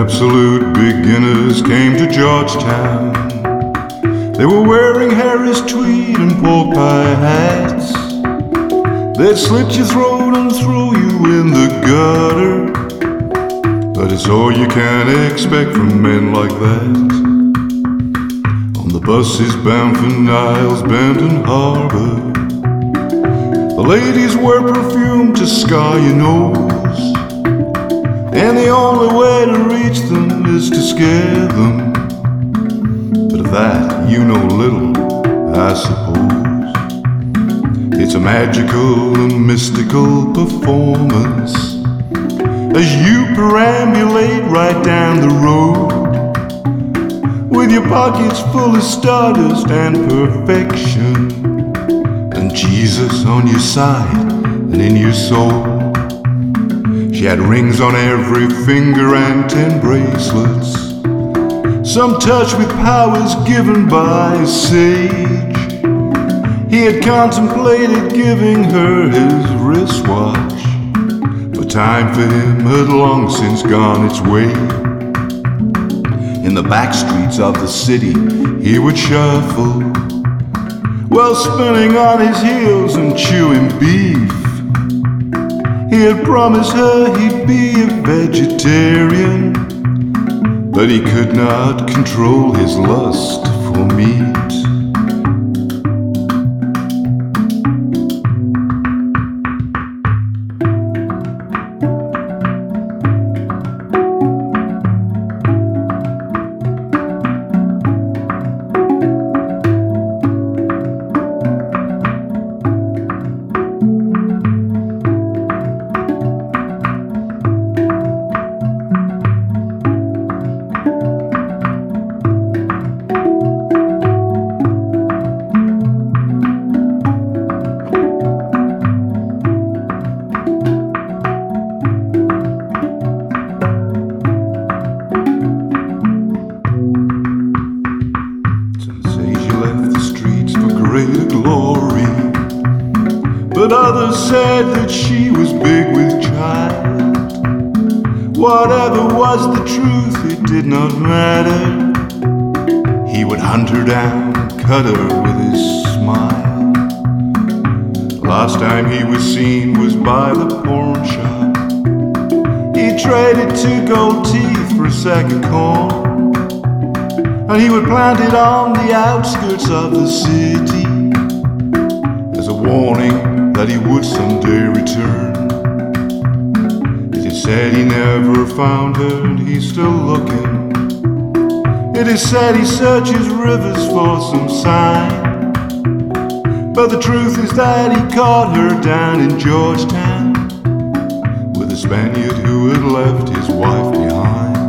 absolute beginners came to Georgetown. They were wearing Harris tweed and pork pie hats. They'd slit your throat and throw you in the gutter. But it's all you can expect from men like that. On the buses bound for Niles, Benton Harbor, the ladies wear perfume to scar your nose, and the only way to reach them is to scare them. But of that you know little, I suppose. It's a magical and mystical performance as you perambulate right down the road, with your pockets full of stardust and perfection, and Jesus on your side and in your soul. She had rings on every finger and 10 bracelets, some touched with powers given by a sage. He had contemplated giving her his wristwatch, but time for him had long since gone its way. In the back streets of the city he would shuffle, while spinning on his heels and chewing beef. He had promised her he'd be a vegetarian, but he could not control his lust for meat. Glory, but others said that she was big with child. Whatever was the truth, it did not matter. He would hunt her down, cut her with his smile. Last time he was seen was by the pawn shop. He traded 2 gold teeth for a sack of corn, and he would plant it on the outskirts of the city as a warning that he would someday return. It is said he never found her and he's still looking. It is said he searches rivers for some sign, but the truth is that he caught her down in Georgetown with a Spaniard who had left his wife behind.